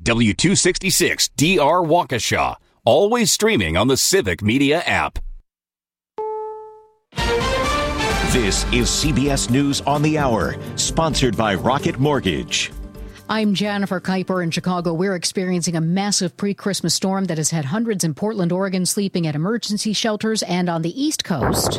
W266 DR Waukesha. Always streaming on the Civic Media app. This is CBS News on the Hour, sponsored by Rocket Mortgage. I'm Jennifer Kuiper in Chicago. We're experiencing a massive pre-Christmas storm that has had hundreds in Portland, Oregon, sleeping at emergency shelters and on the East Coast.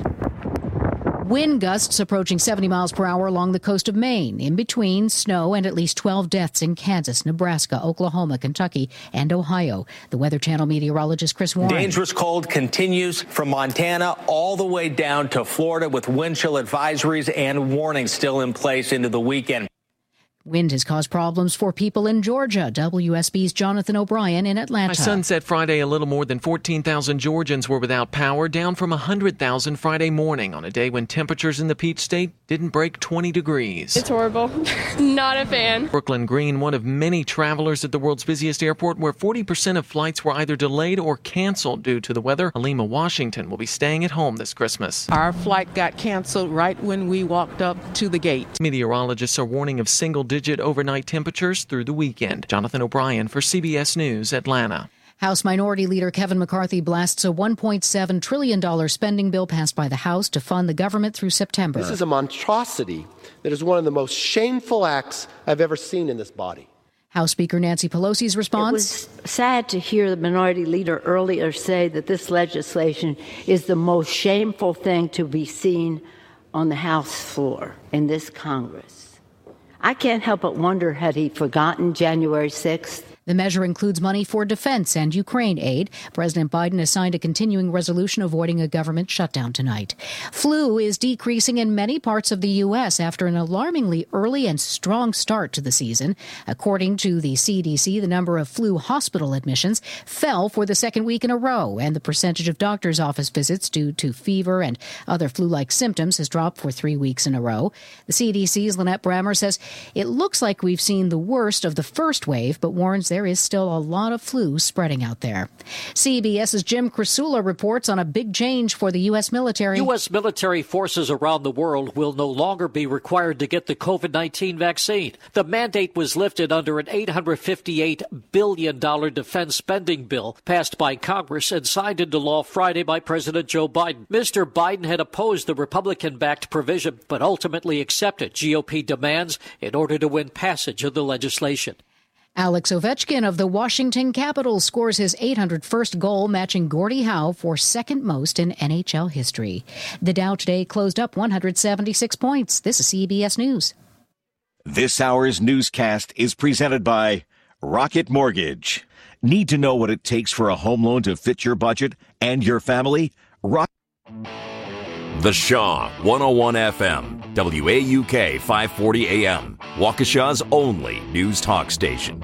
Wind gusts approaching 70 miles per hour along the coast of Maine. In between, snow and at least 12 deaths in Kansas, Nebraska, Oklahoma, Kentucky, and Ohio. The Weather Channel meteorologist Chris Warren. Dangerous cold continues from Montana all the way down to Florida with wind chill advisories and warnings still in place into the weekend. Wind has caused problems for people in Georgia. WSB's Jonathan O'Brien in Atlanta. By sunset Friday, a little more than 14,000 Georgians were without power, down from 100,000 Friday morning on a day when temperatures in the Peach State didn't break 20 degrees. It's horrible. Not a fan. Brooklyn Green, one of many travelers at the world's busiest airport, where 40% of flights were either delayed or canceled due to the weather. Halima Washington will be staying at home this Christmas. Our flight got canceled right when we walked up to the gate. Meteorologists are warning of single-digit overnight temperatures through the weekend. Jonathan O'Brien for CBS News, Atlanta. House Minority Leader Kevin McCarthy blasts a $1.7 trillion spending bill passed by the House to fund the government through September. This is a monstrosity that is one of the most shameful acts I've ever seen in this body. House Speaker Nancy Pelosi's response. It was sad to hear the minority leader earlier say that this legislation is the most shameful thing to be seen on the House floor in this Congress. I can't help but wonder, had he forgotten January 6th? The measure includes money for defense and Ukraine aid. President Biden has signed a continuing resolution avoiding a government shutdown tonight. Flu is decreasing in many parts of the U.S. after an alarmingly early and strong start to the season. According to the CDC, the number of flu hospital admissions fell for the second week in a row, and the percentage of doctor's office visits due to fever and other flu-like symptoms has dropped for 3 weeks in a row. The CDC's Lynette Brammer says it looks like we've seen the worst of the first wave, but warns there is still a lot of flu spreading out there. CBS's Jim Krasula reports on a big change for the U.S. military. U.S. military forces around the world will no longer be required to get the COVID-19 vaccine. The mandate was lifted under an $858 billion defense spending bill passed by Congress and signed into law Friday by President Joe Biden. Mr. Biden had opposed the Republican-backed provision, but ultimately accepted GOP demands in order to win passage of the legislation. Alex Ovechkin of the Washington Capitals scores his 801st goal, matching Gordie Howe for second most in NHL history. The Dow today closed up 176 points. This is CBS News. This hour's newscast is presented by Rocket Mortgage. Need to know what it takes for a home loan to fit your budget and your family? The Shaw 101 FM, WAUK 540 AM, Waukesha's only news talk station.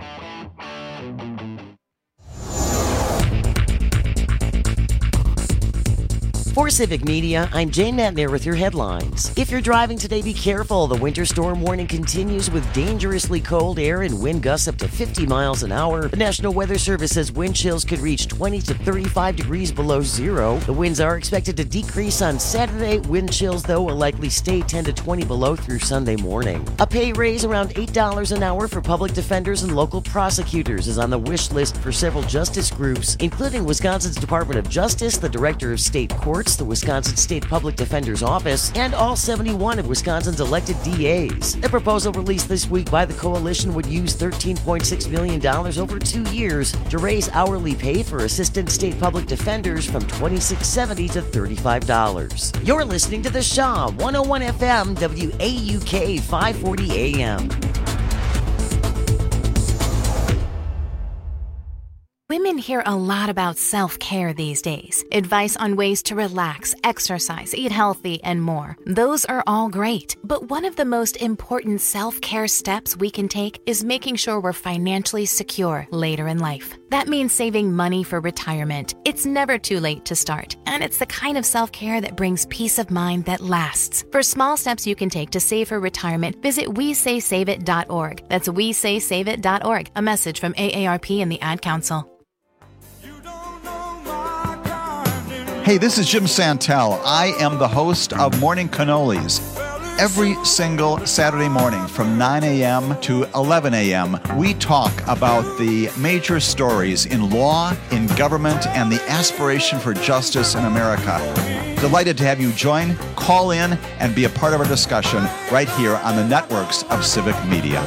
For Civic Media, I'm Jane Natner with your headlines. If you're driving today, be careful. The winter storm warning continues with dangerously cold air and wind gusts up to 50 miles an hour. The National Weather Service says wind chills could reach 20 to 35 degrees below zero. The winds are expected to decrease on Saturday. Wind chills, though, will likely stay 10 to 20 below through Sunday morning. A pay raise around $8 an hour for public defenders and local prosecutors is on the wish list for several justice groups, including Wisconsin's Department of Justice, the Director of State Courts, the Wisconsin State Public Defender's Office, and all 71 of Wisconsin's elected DAs. The proposal released this week by the coalition would use $13.6 million over 2 years to raise hourly pay for assistant state public defenders from $26.70 to $35. You're listening to The Shaw 101 FM, WAUK 540 AM. Women hear a lot about self-care these days. Advice on ways to relax, exercise, eat healthy, and more. Those are all great. But one of the most important self-care steps we can take is making sure we're financially secure later in life. That means saving money for retirement. It's never too late to start. And it's the kind of self-care that brings peace of mind that lasts. For small steps you can take to save for retirement, visit WeSaySaveIt.org. That's WeSaySaveIt.org. A message from AARP and the Ad Council. Hey, this is Jim Santel. I am the host of Morning Cannolis. Every single Saturday morning from 9 a.m. to 11 a.m., we talk about the major stories in law, in government, and the aspiration for justice in America. Delighted to have you join, call in, and be a part of our discussion right here on the networks of Civic Media.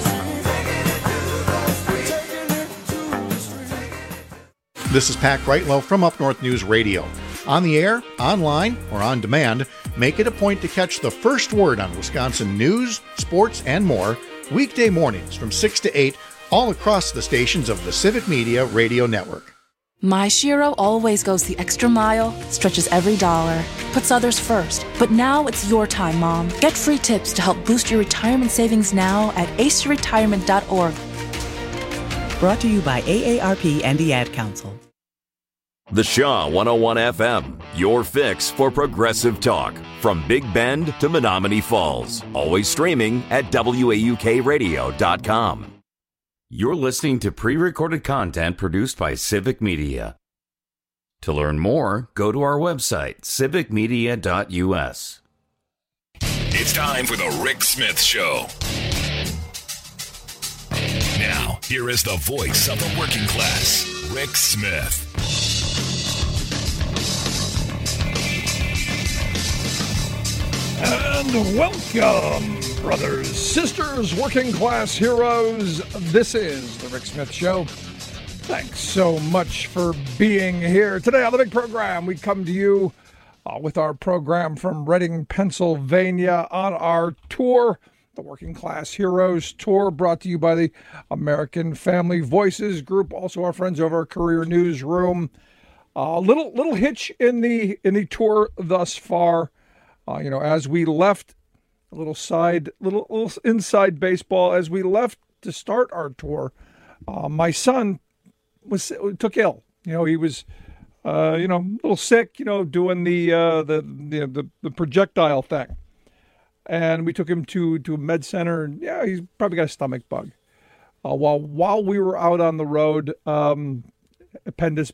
This is Pat Greitlow from Up North News Radio. On the air, online, or on demand, make it a point to catch the first word on Wisconsin news, sports, and more weekday mornings from 6 to 8 all across the stations of the Civic Media Radio Network. My Shiro always goes the extra mile, stretches every dollar, puts others first. But now it's your time, Mom. Get free tips to help boost your retirement savings now at aceyourretirement.org. Brought to you by AARP and the Ad Council. The Shaw 101 FM, your fix for progressive talk. From Big Bend to Menominee Falls. Always streaming at WAUKradio.com. You're listening to pre-recorded content produced by Civic Media. To learn more, go to our website, civicmedia.us. It's time for the Rick Smith Show. Now, here is the voice of the working class, Rick Smith. And welcome, brothers, sisters, working class heroes. This is the Rick Smith Show. Thanks so much for being here. Today on the big program, we come to you with our program from Reading, Pennsylvania on our tour, the Working Class Heroes Tour, brought to you by the American Family Voices Group, also our friends over at Career Newsroom. Little hitch in the tour thus far. As we left, a little inside baseball, as we left to start our tour, my son took ill. He was, a little sick, doing the projectile thing. And we took him to a med center, and he's probably got a stomach bug. While we were out on the road, appendix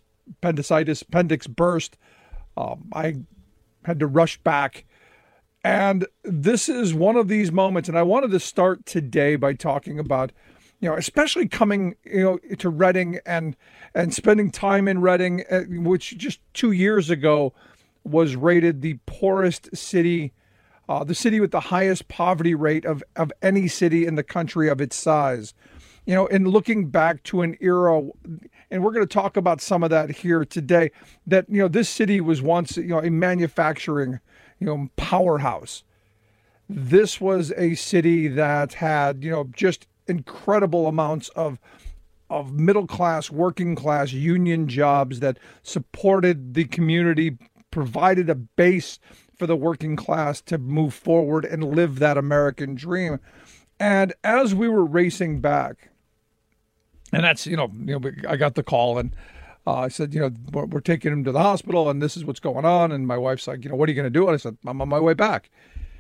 burst. I had to rush back. And this is one of these moments, and I wanted to start today by talking about, especially coming, to Reading and spending time in Reading, which just 2 years ago was rated the poorest city, the city with the highest poverty rate of any city in the country of its size. And looking back to an era, and we're going to talk about some of that here today, that, this city was once, a manufacturing powerhouse. This was a city that had, just incredible amounts of middle class, working class union jobs that supported the community, provided a base for the working class to move forward and live that American dream. And as we were racing back, and that's, I got the call and I said, we're taking him to the hospital and this is what's going on. And my wife's like, what are you going to do? And I said, I'm on my way back.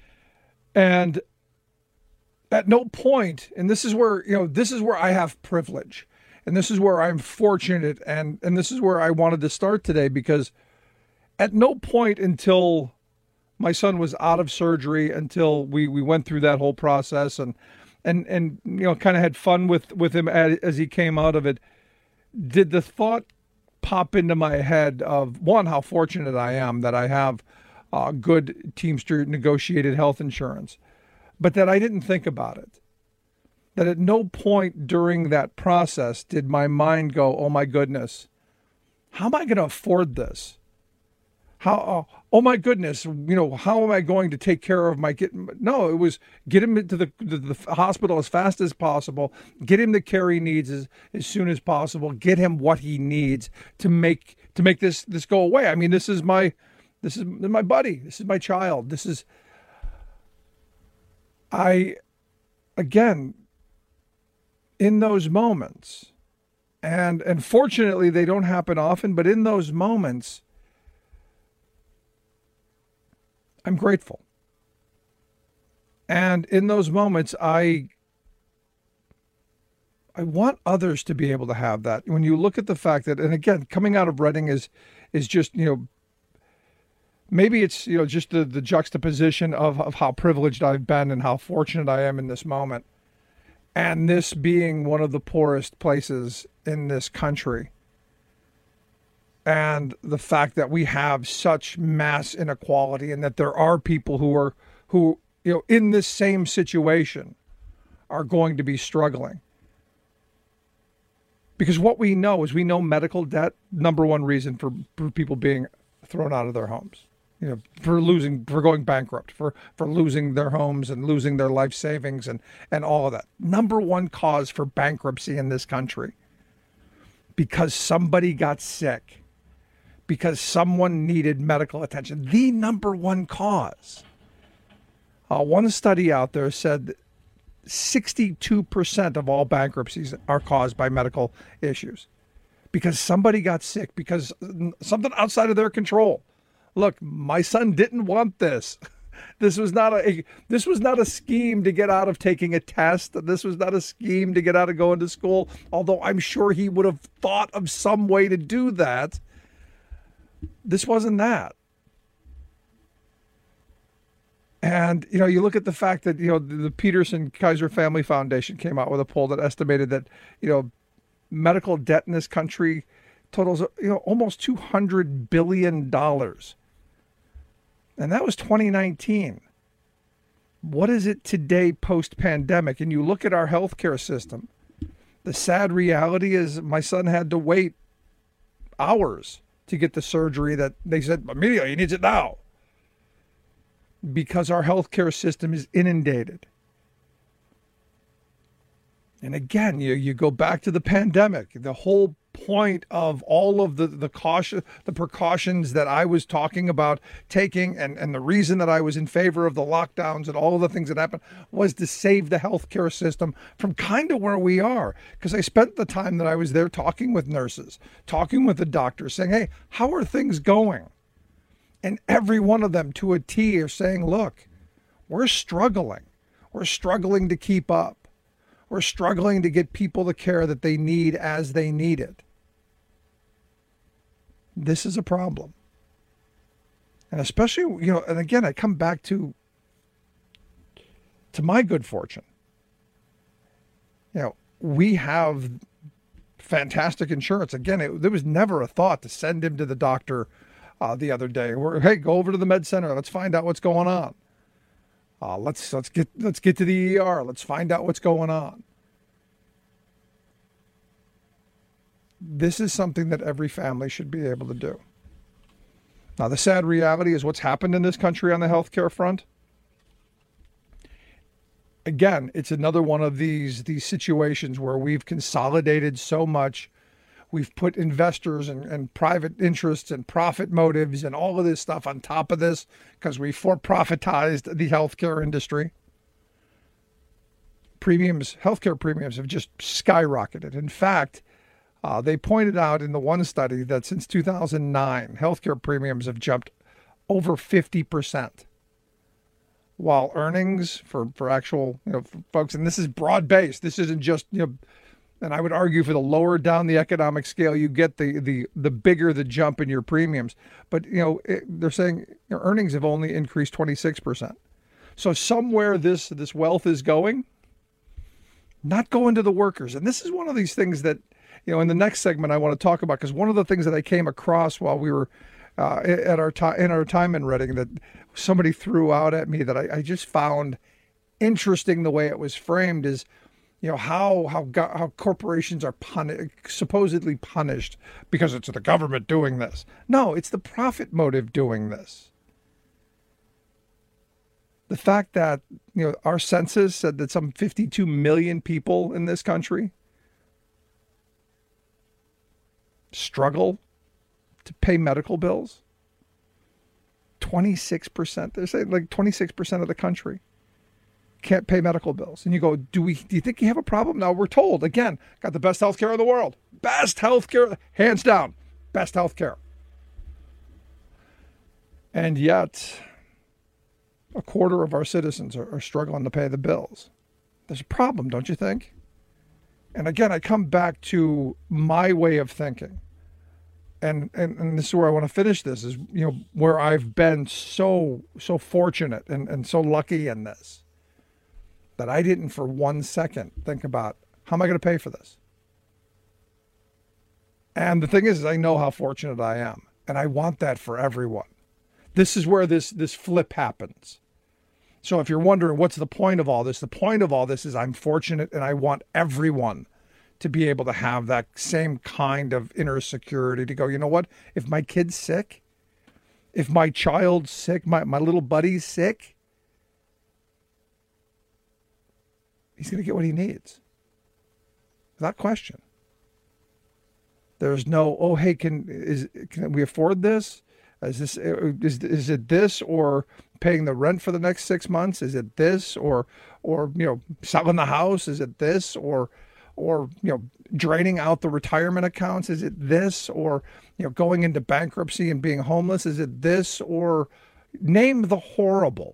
And at no point, and this is where I have privilege, and this is where I'm fortunate, and this is where I wanted to start today, because at no point until my son was out of surgery, until we went through that whole process and kind of had fun with him as he came out of it, did the thought pop into my head of, one, how fortunate I am that I have good Teamster negotiated health insurance, but that I didn't think about it. That at no point during that process did my mind go, oh my goodness, how am I going to afford this? Oh my goodness, how am I going to take care of my kid? No, it was get him into the hospital as fast as possible, get him the care he needs as soon as possible, get him what he needs to make this go away. I mean, this is my buddy, this is my child, again, in those moments, and fortunately they don't happen often, but in those moments, I'm grateful. And in those moments, I want others to be able to have that. When you look at the fact that, and again, coming out of Reading is just, maybe it's, just the juxtaposition of how privileged I've been and how fortunate I am in this moment. And this being one of the poorest places in this country. And the fact that we have such mass inequality and that there are people who in this same situation are going to be struggling. Because what we know is medical debt, number one reason for people being thrown out of their homes. For going bankrupt, for losing their homes and losing their life savings and all of that. Number one cause for bankruptcy in this country. Because somebody got sick. Because someone needed medical attention. The number one cause. One study out there said 62% of all bankruptcies are caused by medical issues. Because somebody got sick. Because something outside of their control. Look, my son didn't want this. This was not a scheme to get out of taking a test. This was not a scheme to get out of going to school, although I'm sure he would have thought of some way to do that. This wasn't that. And, you look at the fact that, the Peterson Kaiser Family Foundation came out with a poll that estimated that, medical debt in this country totals, almost $200 billion. And that was 2019. What is it today post-pandemic? And you look at our healthcare system, the sad reality is my son had to wait hours to get the surgery that they said, Emilio, he needs it now. Because our healthcare system is inundated. And again, you go back to the pandemic, the whole point of all of the precautions that I was talking about taking and the reason that I was in favor of the lockdowns and all of the things that happened was to save the healthcare system from kind of where we are. Because I spent the time that I was there talking with nurses, talking with the doctors, saying, hey, how are things going? And every one of them to a T are saying, look, we're struggling. We're struggling to keep up. We're struggling to get people the care that they need as they need it. This is a problem. And especially, and again, I come back to my good fortune. We have fantastic insurance. Again, there was never a thought to send him to the doctor the other day. Hey, go over to the med center. Let's find out what's going on. Let's get to the ER. Let's find out what's going on. This is something that every family should be able to do. Now, the sad reality is what's happened in this country on the healthcare front. Again, it's another one of these situations where we've consolidated so much. We've put investors and private interests and profit motives and all of this stuff on top of this because we for-profitized the healthcare industry. Healthcare premiums have just skyrocketed. In fact, they pointed out in the one study that since 2009, healthcare premiums have jumped over 50%. While earnings for actual, for folks, and this is broad-based, this isn't just, and I would argue for the lower down the economic scale you get, the bigger the jump in your premiums. But, they're saying earnings have only increased 26%. So somewhere this wealth is going, not going to the workers. And this is one of these things that, in the next segment I want to talk about, because one of the things that I came across while we were in our time in Reading that somebody threw out at me that I just found interesting the way it was framed is, how corporations are supposedly punished because it's the government doing this. No, it's the profit motive doing this. The fact that, our census said that some 52 million people in this country struggle to pay medical bills. 26%. They're saying like 26% of the country can't pay medical bills. And you go, do you think you have a problem? Now we're told, again, got the best healthcare in the world. Best healthcare, hands down, best healthcare. And yet, a quarter of our citizens are struggling to pay the bills. There's a problem, don't you think? And again, I come back to my way of thinking. and this is where I want to finish this, is, where I've been so fortunate and so lucky in this, that I didn't for 1 second think about, how am I going to pay for this? And the thing is I know how fortunate I am, and I want that for everyone. This is where this flip happens. So if you're wondering what's the point of all this, the point of all this is I'm fortunate, and I want everyone to be able to have that same kind of inner security to go, you know what? If my kid's sick, if my child's sick, my little buddy's sick, he's going to get what he needs. Without question. There's no, oh, hey, can we afford this? Is it this, or paying the rent for the next 6 months? Is it this, or selling the house? Is it this, or draining out the retirement accounts? Is it this, or going into bankruptcy and being homeless? Is it this, or name the horrible?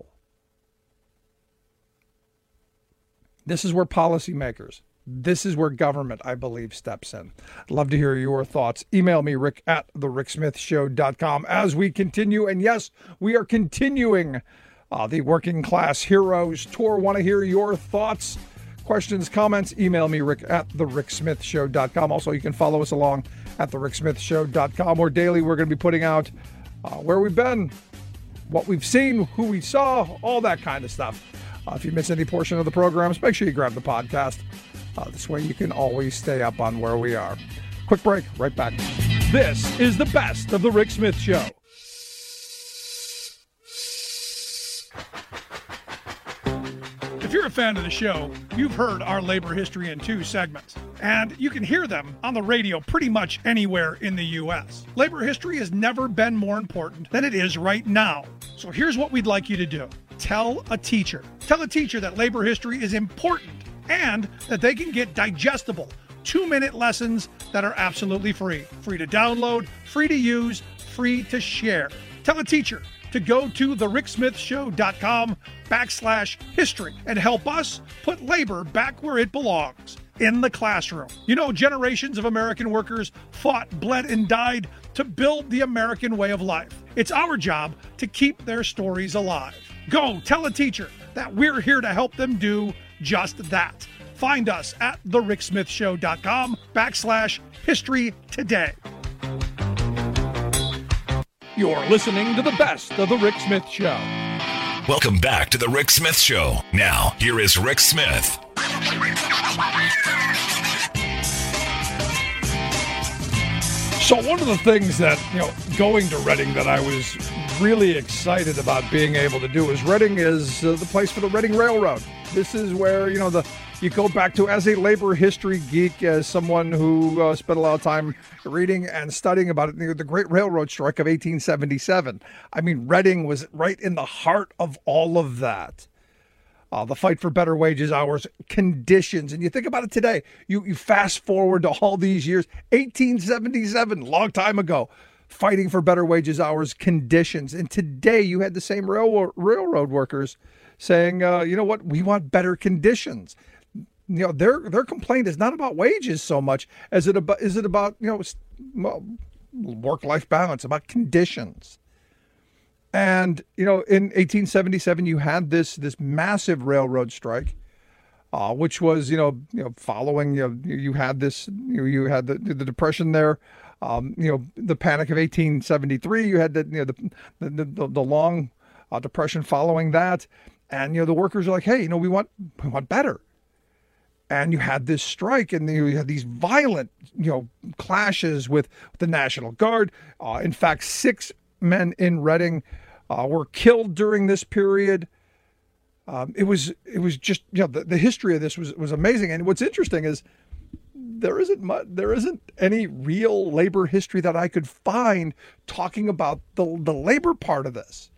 This is where policymakers, this is where government, I believe, steps in. I'd love to hear your thoughts. Email me, rick@thericksmithshow.com, as we continue. And yes, we are continuing the Working Class Heroes Tour. Want to hear your thoughts, questions, comments? Email me, rick@thericksmithshow.com. Also, you can follow us along at thericksmithshow.com, where daily we're going to be putting out where we've been, what we've seen, who we saw, all that kind of stuff. If you miss any portion of the programs, make sure you grab the podcast. This way you can always stay up on where we are. Quick break, right back. This is the best of the Rick Smith Show. If you're a fan of the show, you've heard our labor history in 2 segments, and you can hear them on the radio pretty much anywhere in the U.S. Labor history has never been more important than it is right now. So here's what we'd like you to do. Tell a teacher. Tell a teacher that labor history is important and that they can get digestible 2-minute lessons that are absolutely free. Free to download, free to use, free to share. Tell a teacher to go to thericksmithshow.com/history and help us put labor back where it belongs, in the classroom. Generations of American workers fought, bled, and died to build the American way of life. It's our job to keep their stories alive. Go tell a teacher that we're here to help them do just that. Find us at thericksmithshow.com/history today. You're listening to the best of the Rick Smith Show. Welcome back to the Rick Smith Show. Now, here is Rick Smith. So one of the things that, going to Reading, that I was really excited about being able to do is Reading is the place for the Reading Railroad. This is where, you go back to, as a labor history geek, as someone who spent a lot of time reading and studying about it, the Great Railroad Strike of 1877. I mean, Reading was right in the heart of all of that. The fight for better wages, hours, conditions. And you think about it today, you fast forward to all these years, 1877, long time ago, fighting for better wages, hours, conditions. And today you had the same railroad workers saying, you know what, we want better conditions. Their complaint is not about wages so much as it about work-life balance, about conditions. And, in 1877, you had this massive railroad strike, which was, following, you had this, you had the Depression there, the Panic of 1873, you had the long Depression following that. And, the workers are like, hey, we want better. And you had this strike, and you had these violent, clashes with the National Guard. In fact, 6 men in Reading were killed during this period. It was just, the history of this was amazing. And what's interesting is there isn't any real labor history that I could find talking about the labor part of this.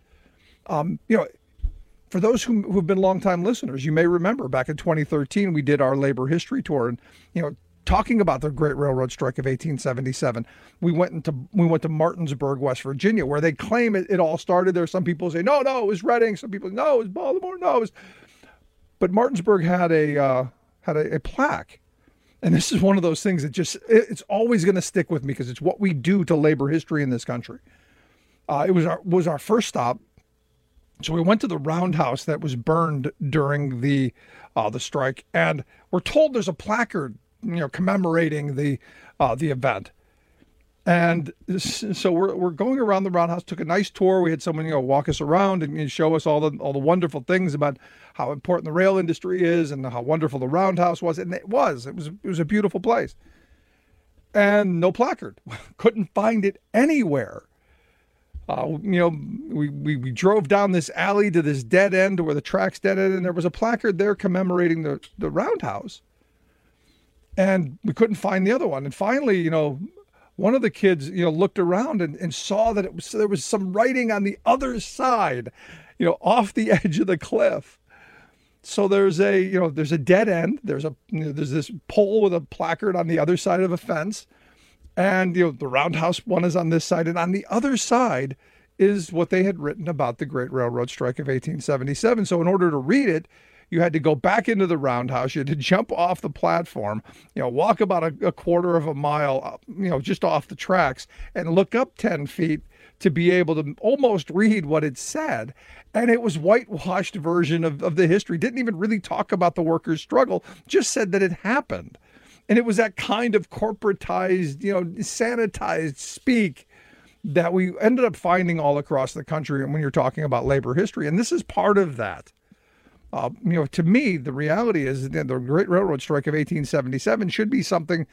For those who have been longtime listeners, you may remember back in 2013, we did our labor history tour, and, talking about the Great Railroad Strike of 1877. We went to Martinsburg, West Virginia, where they claim it all started there. Some people say, no, it was Reading. Some people, no, it was Baltimore. No, it was. But Martinsburg had a plaque And this is one of those things that it's always going to stick with me because it's what we do to labor history in this country. It was our first stop. So we went to the roundhouse that was burned during the strike, and we're told there's a placard, commemorating the event. And so we're going around the roundhouse, took a nice tour. We had someone, walk us around and show us all the wonderful things about how important the rail industry is and how wonderful the roundhouse was. And it was a beautiful place. And no placard. Couldn't find it anywhere. We drove down this alley to this dead end where the track's dead end, and there was a placard there commemorating the roundhouse. And we couldn't find the other one. And finally, one of the kids, looked around and saw that there was some writing on the other side, off the edge of the cliff. So there's a dead end. There's this pole with a placard on the other side of a fence, and the roundhouse one is on this side, and on the other side is what they had written about the Great Railroad Strike of 1877. So in order to read it, you had to go back into the roundhouse. You had to jump off the platform, walk about a quarter of a mile, just off the tracks, and look up 10 feet to be able to almost read what it said. And it was whitewashed version of the history. Didn't even really talk about the workers' struggle, just said that it happened. And it was that kind of corporatized, sanitized speak that we ended up finding all across the country when you're talking about labor history. And this is part of that. To me, the reality is that the Great Railroad Strike of 1877 should be something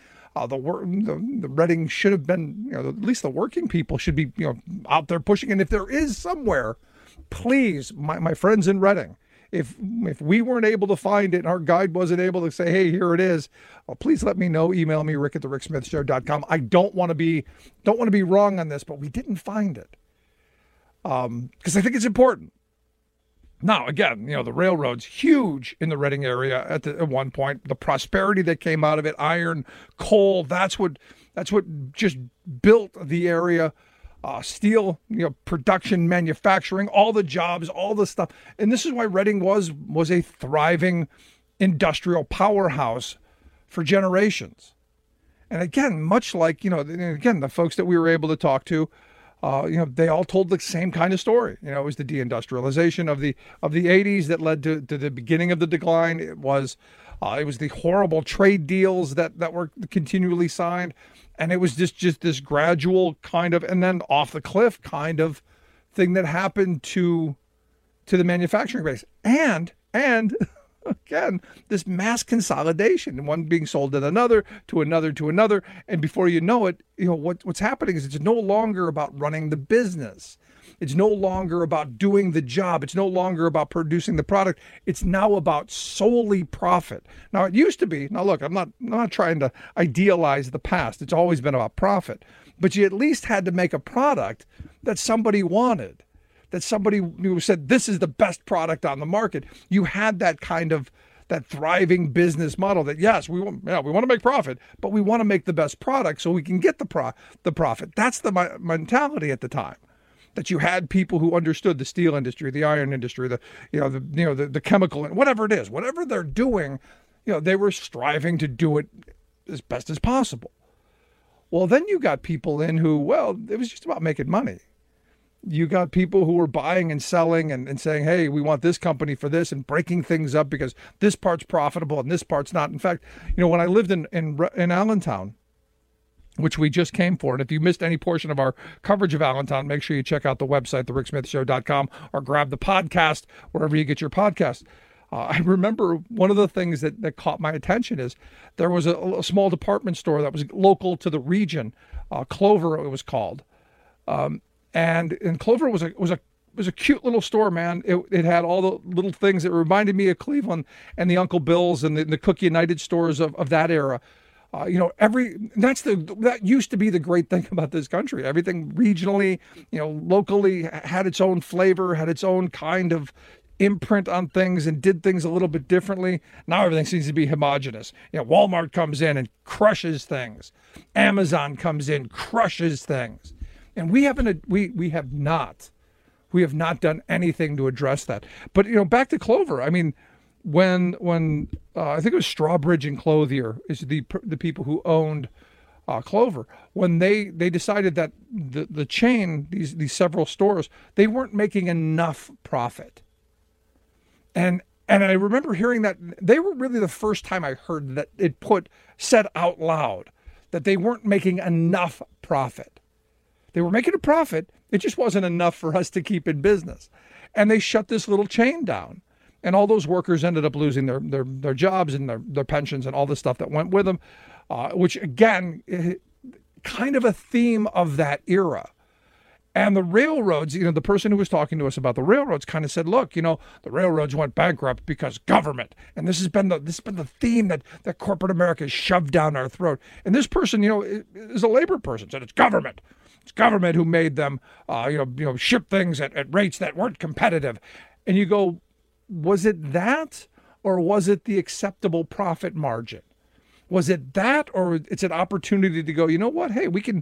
the Reading should have been, at least the working people should be, out there pushing. And if there is somewhere, please, my friends in Reading, if we weren't able to find it and our guide wasn't able to say, hey, here it is, please let me know. Email me, rick@thericksmithshow.com. I don't want to be wrong on this, but we didn't find it because I think it's important. Now, again, the railroad's huge in the Reading area at one point. The prosperity that came out of it, iron, coal, that's what just built the area. Steel, production, manufacturing, all the jobs, all the stuff. And this is why Reading was a thriving industrial powerhouse for generations. And again, much like, the folks that we were able to talk to, they all told the same kind of story. It was the deindustrialization of the 80s that led to the beginning of the decline. It was the horrible trade deals that were continually signed. And it was just this gradual kind of, and then off the cliff kind of thing that happened to the manufacturing base. And again, this mass consolidation, one being sold to another, to another. And before you know it, what's happening is it's no longer about running the business. It's no longer about doing the job. It's no longer about producing the product. It's now about solely profit. Now, it used to be, now look, I'm not trying to idealize the past. It's always been about profit. But you at least had to make a product that somebody wanted, that somebody who said, this is the best product on the market. You had that kind of, that thriving business model that, yes, we want to make profit, but we want to make the best product so we can get the profit. That's the mentality at the time. That you had people who understood the steel industry, the iron industry, the chemical, and whatever it is, whatever they're doing, they were striving to do it as best as possible. Well, then you got people in who, it was just about making money. You got people who were buying and selling and saying, hey, we want this company for this, and breaking things up because this part's profitable and this part's not. In fact, when I lived in Allentown, which we just came for. And if you missed any portion of our coverage of Allentown, make sure you check out the website, thericksmithshow.com, or grab the podcast wherever you get your podcast. I remember one of the things that caught my attention is there was a small department store that was local to the region, Clover it was called. And Clover was a cute little store, man. It had all the little things that reminded me of Cleveland and the Uncle Bill's and the Cook United stores of that era. That used to be the great thing about this country. Everything regionally, locally had its own flavor, had its own kind of imprint on things and did things a little bit differently. Now everything seems to be homogenous. Walmart comes in and crushes things. Amazon comes in, crushes things. And we have not done anything to address that. But, back to Clover. I mean, when I think it was Strawbridge and Clothier is the people who owned Clover, when they decided that the chain, these several stores, they weren't making enough profit. And I remember hearing that they were really the first time I heard that it said out loud that they weren't making enough profit. They were making a profit. It just wasn't enough for us to keep in business. And they shut this little chain down. And all those workers ended up losing their jobs and their pensions and all the stuff that went with them, which, again, kind of a theme of that era. And the railroads, the person who was talking to us about the railroads kind of said, look, the railroads went bankrupt because government. And this has been the theme that corporate America has shoved down our throat. And this person, is a labor person, said it's government. It's government who made them, ship things at rates that weren't competitive. And you go, was it that, or was it the acceptable profit margin? Was it that, or it's an opportunity to go, you know what? Hey, we can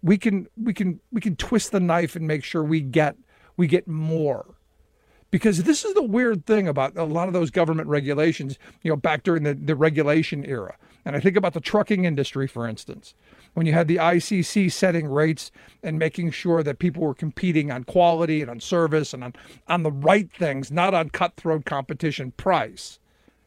twist the knife and make sure we get more. Because this is the weird thing about a lot of those government regulations, back during the regulation era. And I think about the trucking industry, for instance, when you had the ICC setting rates and making sure that people were competing on quality and on service and on the right things, not on cutthroat competition price.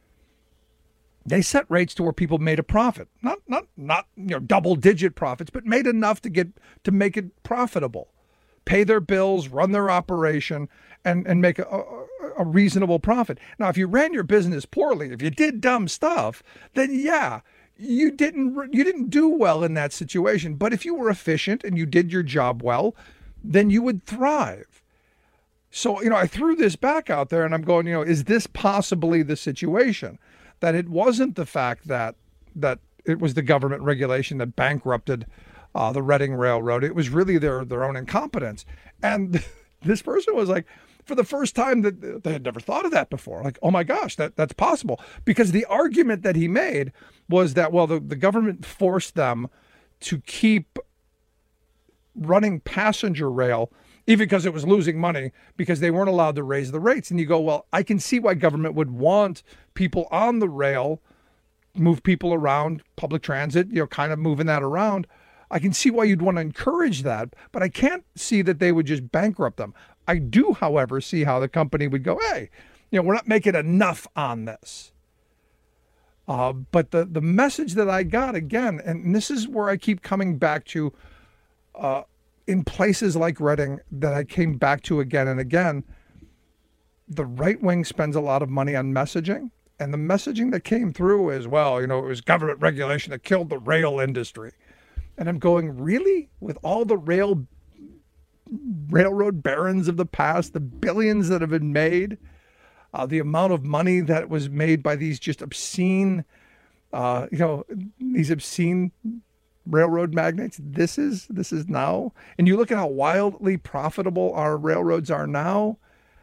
They set rates to where people made a profit, not double-digit profits, but made enough to make it profitable, pay their bills, run their operation, and make a reasonable profit. Now, if you ran your business poorly, if you did dumb stuff, then yeah, you didn't do well in that situation. But if you were efficient and you did your job well, then you would thrive. So, I threw this back out there and I'm going, is this possibly the situation? That it wasn't the fact that it was the government regulation that bankrupted the Reading Railroad. It was really their own incompetence. And this person was like, for the first time, that they had never thought of that before. Like, oh my gosh, that's possible. Because the argument that he made was that, well, the government forced them to keep running passenger rail, even because it was losing money, because they weren't allowed to raise the rates. And you go, well, I can see why government would want people on the rail, move people around, public transit, kind of moving that around. I can see why you'd want to encourage that, but I can't see that they would just bankrupt them. I do, however, see how the company would go, hey, we're not making enough on this. But the message that I got, again, and this is where I keep coming back to, in places like Reading, that I came back to again and again, the right wing spends a lot of money on messaging. And the messaging that came through is, well, it was government regulation that killed the rail industry. And I'm going, really? With all the railroad barons of the past, the billions that have been made, the amount of money that was made by these just obscene, these obscene railroad magnates, this is now. And you look at how wildly profitable our railroads are now.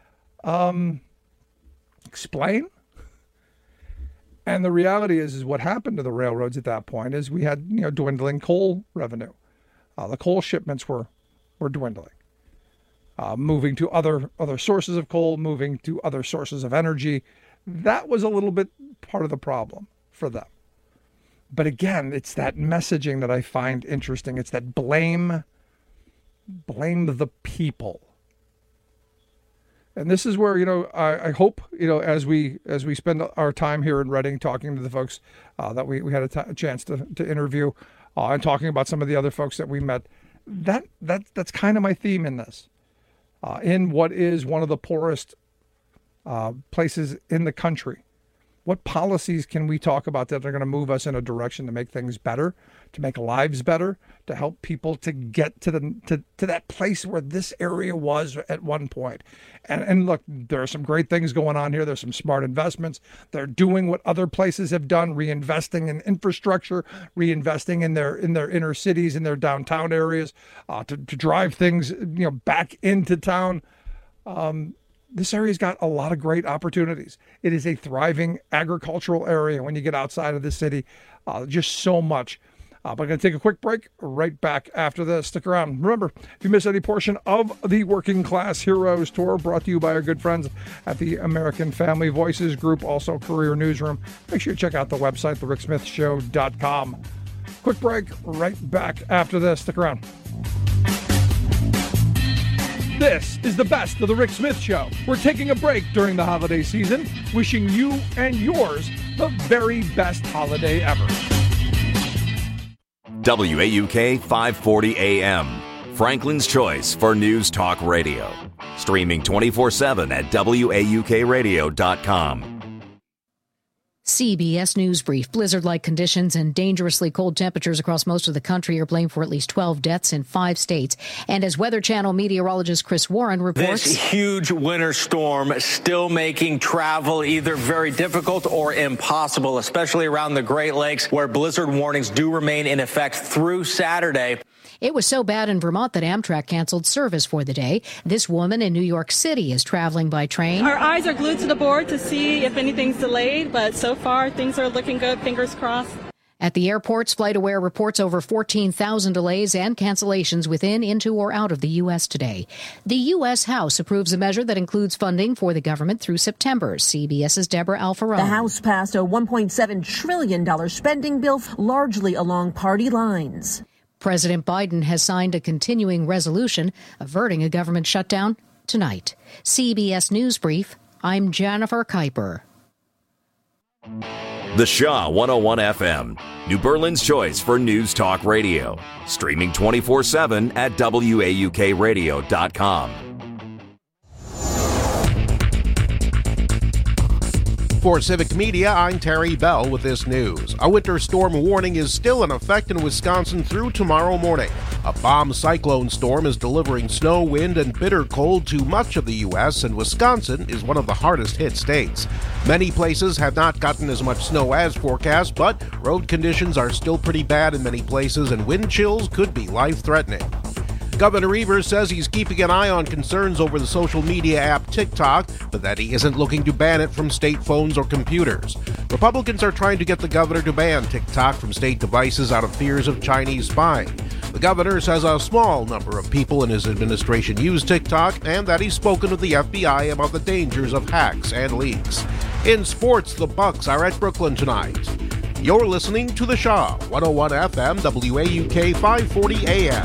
Explain. And the reality is what happened to the railroads at that point is we had, dwindling coal revenue. The coal shipments were dwindling. Moving to other sources of coal, moving to other sources of energy. That was a little bit part of the problem for them. But again, it's that messaging that I find interesting. It's that blame the people. And this is where, I hope, as we spend our time here in Reading talking to the folks that we had a chance to interview and talking about some of the other folks that we met, that's kind of my theme in this. In what is one of the poorest places in the country. What policies can we talk about that are going to move us in a direction to make things better, to make lives better, to help people to get to that place where this area was at one point? And look, there are some great things going on here. There's some smart investments. They're doing what other places have done, reinvesting in infrastructure, reinvesting in their inner cities, in their downtown areas, to drive things back into town. This area's got a lot of great opportunities. It is a thriving agricultural area when you get outside of the city. Just so much. We're going to take a quick break. Right back after this. Stick around. Remember, if you miss any portion of the Working Class Heroes Tour, brought to you by our good friends at the American Family Voices Group, also Career Newsroom, make sure you check out the website, thericksmithshow.com. Quick break. Right back after this. Stick around. This is the best of the Rick Smith Show. We're taking a break during the holiday season, wishing you and yours the very best holiday ever. WAUK 540 AM, Franklin's choice for News Talk Radio. Streaming 24/7 at WAUKradio.com. CBS News Brief. Blizzard-like conditions and dangerously cold temperatures across most of the country are blamed for at least 12 deaths in 5 states. And as Weather Channel meteorologist Chris Warren reports, this huge winter storm still making travel either very difficult or impossible, especially around the Great Lakes, where blizzard warnings do remain in effect through Saturday. It was so bad in Vermont that Amtrak canceled service for the day. This woman in New York City is traveling by train. Our eyes are glued to the board to see if anything's delayed, but so far things are looking good, fingers crossed. At the airports, FlightAware reports over 14,000 delays and cancellations within, into, or out of the U.S. today. The U.S. House approves a measure that includes funding for the government through September. CBS's Deborah Alfarone. The House passed a $1.7 trillion spending bill, largely along party lines. President Biden has signed a continuing resolution averting a government shutdown tonight. CBS News Brief, I'm Jennifer Kuiper. The Shaw 101 FM, New Berlin's choice for News Talk Radio. Streaming 24/7 at WAUKradio.com. For Civic Media, I'm Terry Bell with this news. A winter storm warning is still in effect in Wisconsin through tomorrow morning. A bomb cyclone storm is delivering snow, wind, and bitter cold to much of the U.S., and Wisconsin is one of the hardest hit states. Many places have not gotten as much snow as forecast, but road conditions are still pretty bad in many places, and wind chills could be life-threatening. Governor Evers says he's keeping an eye on concerns over the social media app TikTok, but that he isn't looking to ban it from state phones or computers. Republicans are trying to get the governor to ban TikTok from state devices out of fears of Chinese spying. The governor says a small number of people in his administration use TikTok and that he's spoken with the FBI about the dangers of hacks and leaks. In sports, the Bucks are at Brooklyn tonight. You're listening to The Shaw, 101 FM, WAUK 540 AM.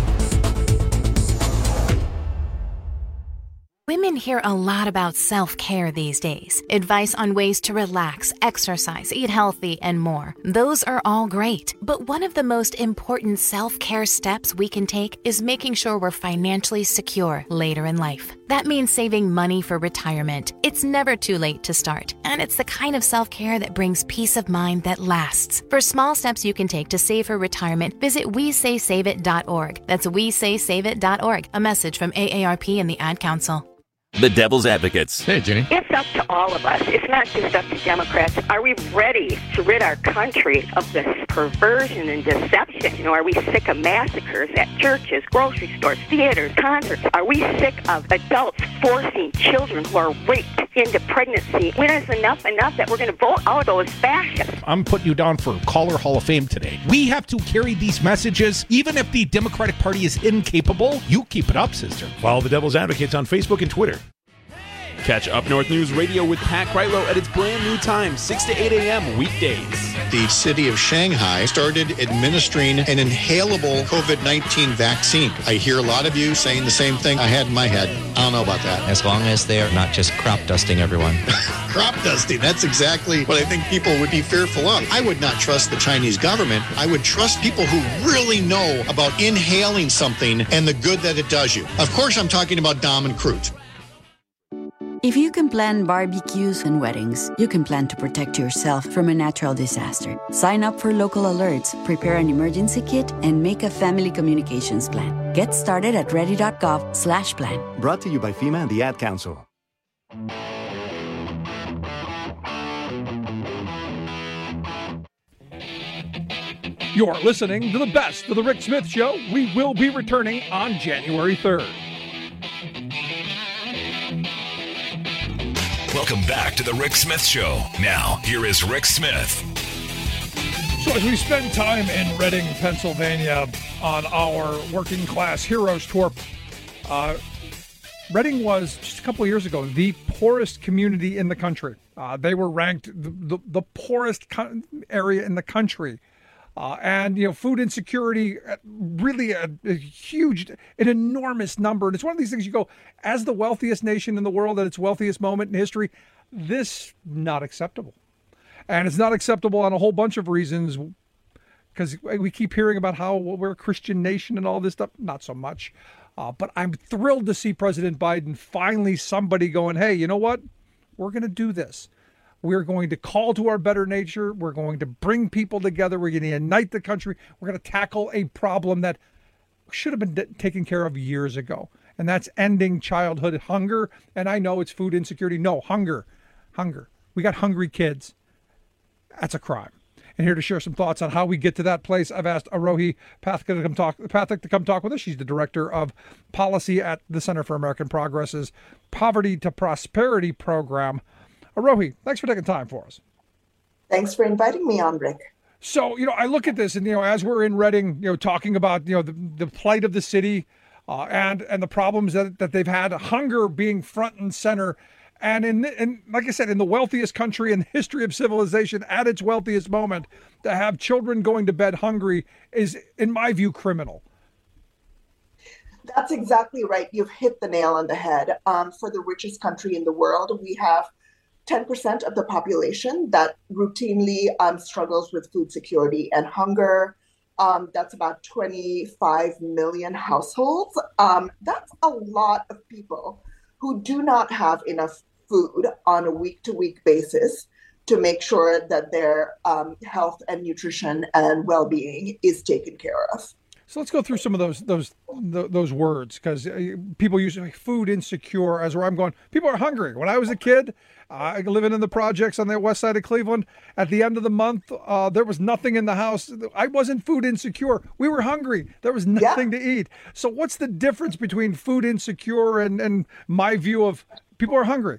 Women hear a lot about self-care these days. Advice on ways to relax, exercise, eat healthy, and more. Those are all great. But one of the most important self-care steps we can take is making sure we're financially secure later in life. That means saving money for retirement. It's never too late to start. And it's the kind of self-care that brings peace of mind that lasts. For small steps you can take to save for retirement, visit WeSaySaveIt.org. That's WeSaySaveIt.org. A message from AARP and the Ad Council. The Devil's Advocates. Hey, Jenny. It's up to all of us. It's not just up to Democrats. Are we ready to rid our country of this perversion and deception? You know, are we sick of massacres at churches, grocery stores, theaters, concerts? Are we sick of adults forcing children who are raped into pregnancy? When is enough that we're going to vote out those fascists? I'm putting you down for Caller Hall of Fame today. We have to carry these messages, even if the Democratic Party is incapable. You keep it up, sister. Follow the Devil's Advocates on Facebook and Twitter. Catch Up North News Radio with Pat Kreitlow at its brand new time, 6 to 8 a.m. weekdays. The city of Shanghai started administering an inhalable COVID-19 vaccine. I hear a lot of you saying the same thing I had in my head. I don't know about that. As long as they're not just crop dusting everyone. Crop dusting, that's exactly what I think people would be fearful of. I would not trust the Chinese government. I would trust people who really know about inhaling something and the good that it does you. Of course, I'm talking about Dom and Crute. If you can plan barbecues and weddings, you can plan to protect yourself from a natural disaster. Sign up for local alerts, prepare an emergency kit, and make a family communications plan. Get started at ready.gov/plan. Brought to you by FEMA and the Ad Council. You're listening to the best of the Rick Smith Show. We will be returning on January 3rd. Welcome back to the Rick Smith Show. Now, here is Rick Smith. So as we spend time in Reading, Pennsylvania on our Working Class Heroes Tour, Reading was, just a couple of years ago, the poorest community in the country. They were ranked the poorest area in the country. And, food insecurity, really a huge, an enormous number. And it's one of these things you go, as the wealthiest nation in the world at its wealthiest moment in history, this not acceptable. And it's not acceptable on a whole bunch of reasons, because we keep hearing about how we're a Christian nation and all this stuff. Not so much. But I'm thrilled to see President Biden finally somebody going, hey, you know what? We're going to do this. We're going to call to our better nature. We're going to bring people together. We're going to unite the country. We're going to tackle a problem that should have been taken care of years ago. And that's ending childhood hunger. And I know it's food insecurity. No, hunger. We got hungry kids. That's a crime. And here to share some thoughts on how we get to that place, I've asked Arohi Pathak to come talk with us. She's the director of policy at the Center for American Progress's Poverty to Prosperity program. Arohi, thanks for taking time for us. Thanks for inviting me on, Rick. So, I look at this and, as we're in Reading, talking about, the plight of the city and the problems that they've had, hunger being front and center. And like I said, in the wealthiest country in the history of civilization, at its wealthiest moment, to have children going to bed hungry is, in my view, criminal. That's exactly right. You've hit the nail on the head. For the richest country in the world, we have 10% of the population that routinely struggles with food security and hunger. That's about 25 million households. That's a lot of people who do not have enough food on a week-to-week basis to make sure that their health and nutrition and well-being is taken care of. So let's go through some of those words, because people use food insecure as where I'm going. People are hungry. When I was a kid, living in the projects on the west side of Cleveland, at the end of the month, there was nothing in the house. I wasn't food insecure. We were hungry. There was nothing to eat. So what's the difference between food insecure and my view of people are hungry?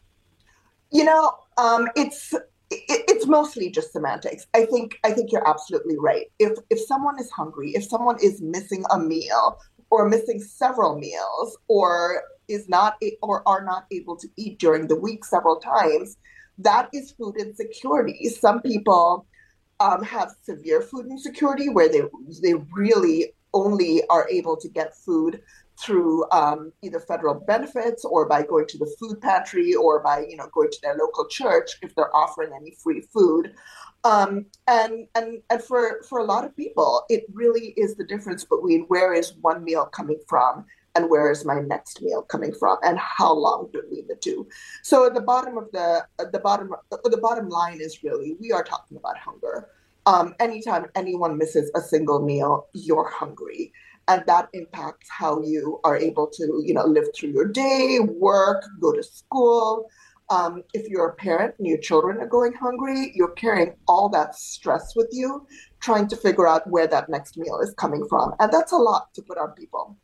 It's mostly just semantics. I think you're absolutely right. If someone is hungry, if someone is missing a meal or missing several meals or are not able to eat during the week several times, that is food insecurity. Some people have severe food insecurity where they really only are able to get food through either federal benefits or by going to the food pantry or by going to their local church if they're offering any free food. And for a lot of people, it really is the difference between where is one meal coming from and where is my next meal coming from, and how long between the two. So the bottom line is really we are talking about hunger. Anytime anyone misses a single meal, you're hungry. And that impacts how you are able to, live through your day, work, go to school. If you're a parent and your children are going hungry, you're carrying all that stress with you, trying to figure out where that next meal is coming from. And that's a lot to put on people.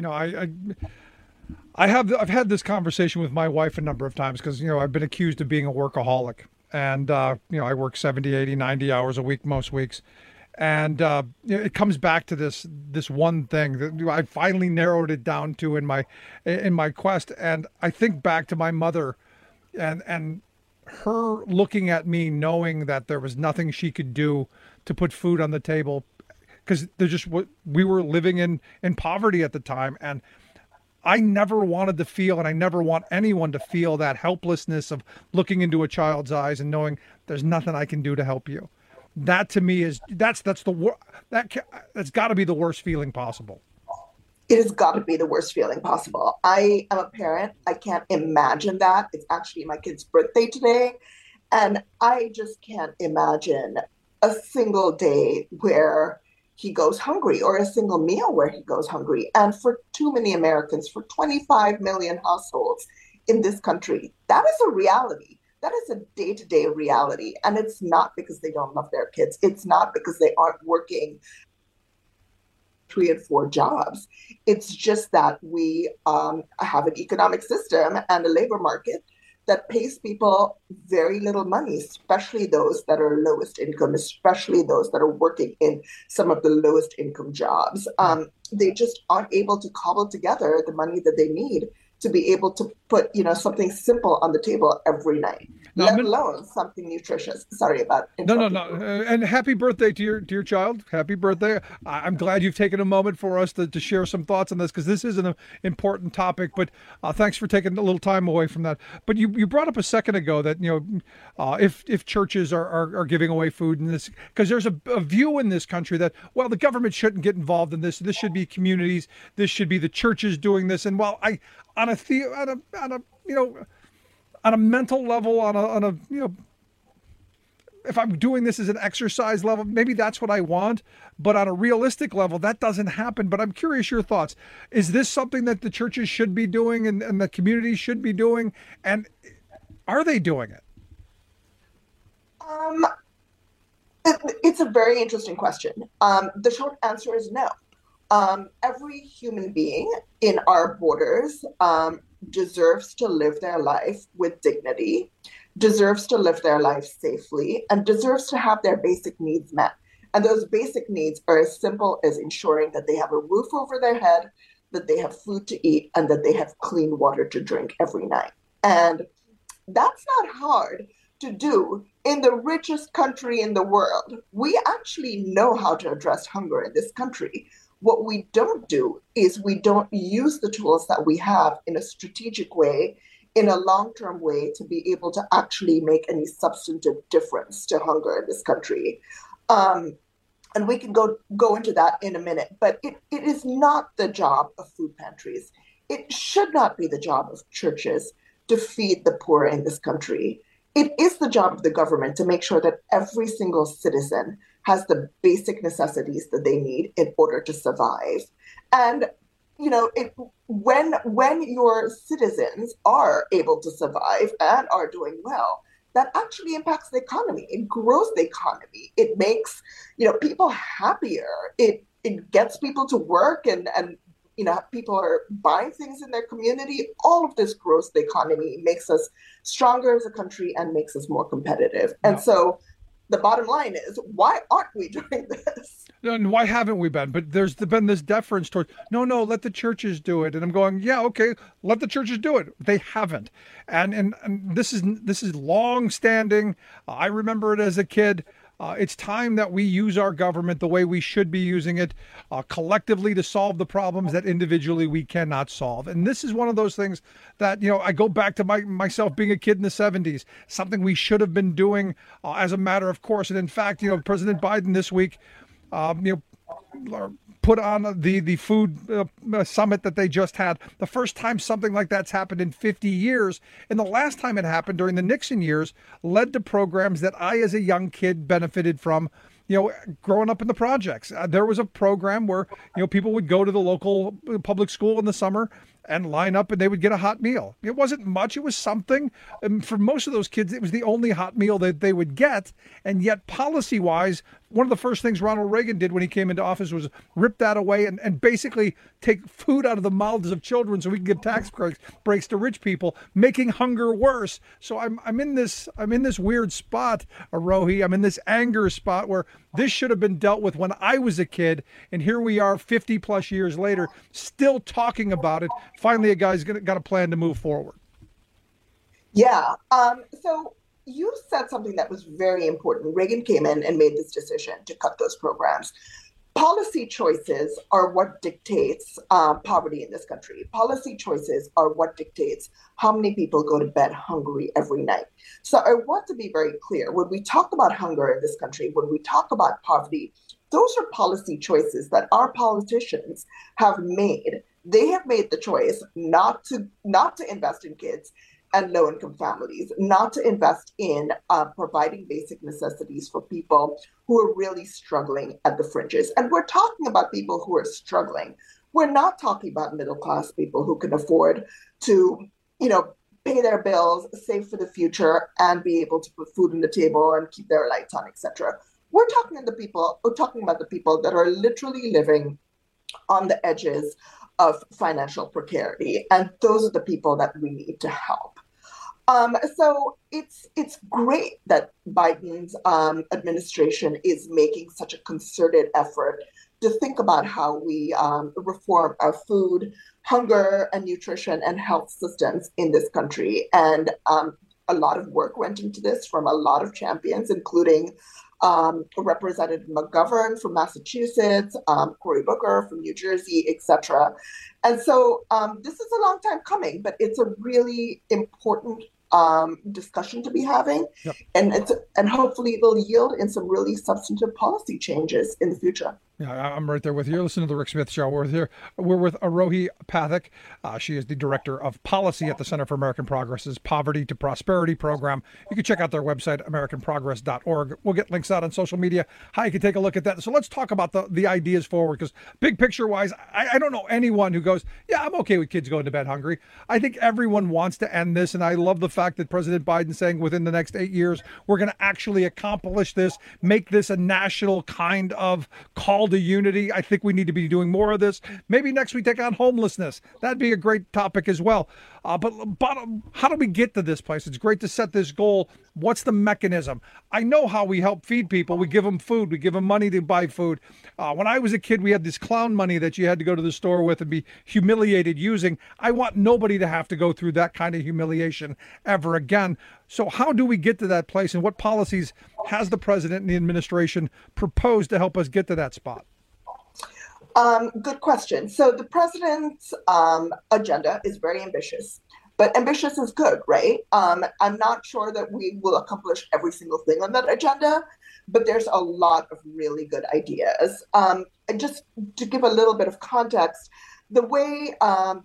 I've had this conversation with my wife a number of times because, I've been accused of being a workaholic. And, I work 70, 80, 90 hours a week most weeks. And it comes back to this one thing that I finally narrowed it down to in my quest. And I think back to my mother and her looking at me, knowing that there was nothing she could do to put food on the table, because we were living in poverty at the time. And I never wanted to feel, and I never want anyone to feel, that helplessness of looking into a child's eyes and knowing there's nothing I can do to help you. That to me is that's got to be the worst feeling possible. It has got to be the worst feeling possible. I am a parent. I can't imagine that. It's actually my kid's birthday today, and I just can't imagine a single day where he goes hungry or a single meal where he goes hungry. And for too many Americans, for 25 million households in this country, that is a reality. That is a day-to-day reality. And it's not because they don't love their kids. It's not because they aren't working 3 and 4 jobs. It's just that we have an economic system and a labor market that pays people very little money, especially those that are lowest income, especially those that are working in some of the lowest income jobs. They just aren't able to cobble together the money that they need to be able to put, something simple on the table every night, let alone something nutritious. Sorry about interrupting. No. And happy birthday to your child. Happy birthday. I'm glad you've taken a moment for us to share some thoughts on this, because this is an important topic. But thanks for taking a little time away from that. But you brought up a second ago that, if churches are giving away food in this, because there's a view in this country that, well, the government shouldn't get involved in this. This should be communities. This should be the churches doing this. And while on a mental level, if I'm doing this as an exercise level, maybe that's what I want. But on a realistic level, that doesn't happen. But I'm curious your thoughts. Is this something that the churches should be doing and the communities should be doing? And are they doing it? It's a very interesting question. The short answer is no. Every human being in our borders deserves to live their life with dignity, deserves to live their life safely, and deserves to have their basic needs met. And those basic needs are as simple as ensuring that they have a roof over their head, that they have food to eat, and that they have clean water to drink every night. And that's not hard to do in the richest country in the world. We actually know how to address hunger in this country. What we don't do is we don't use the tools that we have in a strategic way, in a long-term way, to be able to actually make any substantive difference to hunger in this country. And we can go into that in a minute, but it is not the job of food pantries. It should not be the job of churches to feed the poor in this country. It is the job of the government to make sure that every single citizen has the basic necessities that they need in order to survive. And, when your citizens are able to survive and are doing well, that actually impacts the economy. It grows the economy. It makes, people happier. It gets people to work and people are buying things in their community. All of this grows the economy, makes us stronger as a country and makes us more competitive. And so the bottom line is, why aren't we doing this? And why haven't we been? But there's been this deference towards, no, let the churches do it. And I'm going, yeah, okay, let the churches do it. They haven't. And this is long standing. I remember it as a kid. It's time that we use our government the way we should be using it, collectively, to solve the problems that individually we cannot solve. And this is one of those things that, I go back to myself being a kid in the 70s, something we should have been doing as a matter of course. And in fact, President Biden this week, put on the food summit that they just had. The first time something like that's happened in 50 years. And the last time it happened during the Nixon years led to programs that I, as a young kid, benefited from, growing up in the projects. There was a program where, people would go to the local public school in the summer and line up and they would get a hot meal. It wasn't much. It was something. And for most of those kids, it was the only hot meal that they would get. And yet policy-wise, one of the first things Ronald Reagan did when he came into office was rip that away and basically take food out of the mouths of children so we can give tax breaks to rich people, making hunger worse. So I'm in this weird spot, Arohi. I'm in this anger spot where this should have been dealt with when I was a kid, and here we are 50 plus years later, still talking about it. Finally, a guy's got a plan to move forward. Yeah. So you said something that was very important. Reagan came in and made this decision to cut those programs. Policy choices are what dictates poverty in this country. Policy choices are what dictates how many people go to bed hungry every night. So I want to be very clear. When we talk about hunger in this country, when we talk about poverty, those are policy choices that our politicians have made. They have made the choice not to invest in kids and low-income families, not to invest in providing basic necessities for people who are really struggling at the fringes. And we're talking about people who are struggling. We're not talking about middle-class people who can afford to, pay their bills, save for the future, and be able to put food on the table and keep their lights on, etc. We're talking about the people that are literally living on the edges of financial precarity. And those are the people that we need to help. So it's great that Biden's administration is making such a concerted effort to think about how we reform our food, hunger, and nutrition and health systems in this country. And a lot of work went into this from a lot of champions, including Representative McGovern from Massachusetts, Cory Booker from New Jersey, etc. And so this is a long time coming, but it's a really important discussion to be having, yep. and hopefully it'll yield in some really substantive policy changes in the future. Yeah, I'm right there with you. Listen to the Rick Smith Show. We're with Arohi Pathak. She is the Director of Policy at the Center for American Progress's Poverty to Prosperity program. You can check out their website, americanprogress.org. We'll get links out on social media, how you can take a look at that. So let's talk about the ideas forward, because big picture-wise, I don't know anyone who goes, yeah, I'm okay with kids going to bed hungry. I think everyone wants to end this, and I love the fact that President Biden's saying within the next 8 years, we're going to actually accomplish this, make this a national kind of call to unity. I think we need to be doing more of this. Maybe next we take on homelessness. That'd be a great topic as well. But how do we get to this place? It's great to set this goal. What's the mechanism? I know how we help feed people. We give them food. We give them money to buy food. When I was a kid, we had this clown money that you had to go to the store with and be humiliated using. I want nobody to have to go through that kind of humiliation ever again. So how do we get to that place, and what policies has the president and the administration proposed to help us get to that spot? Good question. So the president's agenda is very ambitious, but ambitious is good, right? I'm not sure that we will accomplish every single thing on that agenda, but there's a lot of really good ideas. And just to give a little bit of context, the way